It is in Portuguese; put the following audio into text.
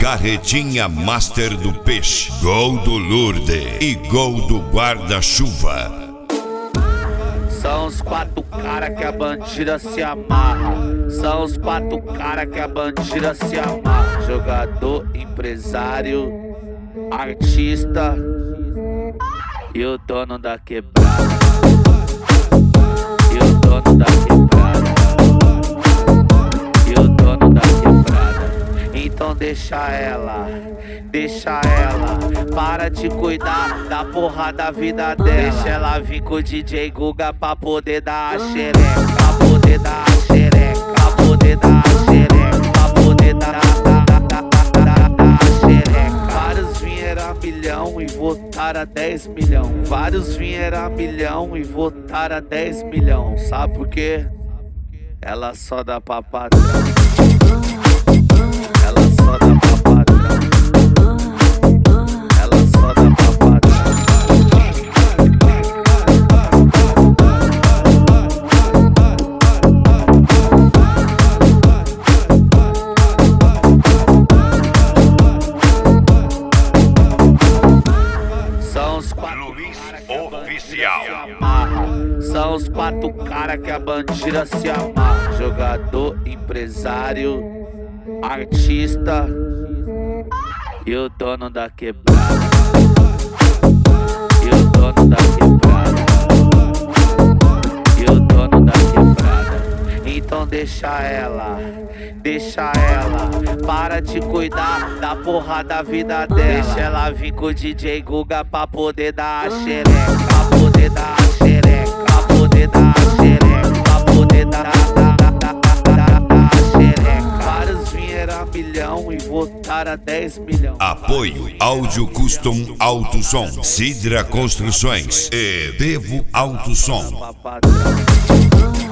Carretinha Master do Peixe, gol do Lourdes e gol do Guarda-Chuva. São os 4 cara que a bandida se amarra. São os 4 cara que a bandida se amarra. Jogador, empresário, artista e o dono da quebrada. E o dono da quebrada. E o dono da quebrada. Então deixa ela, para de cuidar da porra da vida dela. Deixa ela vir com o DJ Guga pra poder dar a xereca, pra poder dar a xereca, pra poder dar a xereca, pra poder dar a xereca. Vários vieram a milhão e votaram a 10 milhão. Vários vieram a milhão e votaram a 10 milhão. Sabe por quê? Ela só dá pra patrão. Ela só dá pra patrão. Ela só dá pra patrão. São os 4 Oficial. São os 4 cara que a bandida se amarra. Jogador, empresário, artista e o dono da quebrada. E o dono da quebrada. E o dono da quebrada. Então deixa ela, para de cuidar da porra da vida dela. Deixa ela vir com o DJ Guga pra poder dar a xereca, pra poder dar a xereca, pra poder dar a xereca, pra poder dar a xereca. Vários vieram a milhão e votaram a 10 milhão. Apoio Áudio Custom Alto Som, Sidra Construções e Devo Alto Som. Patrão.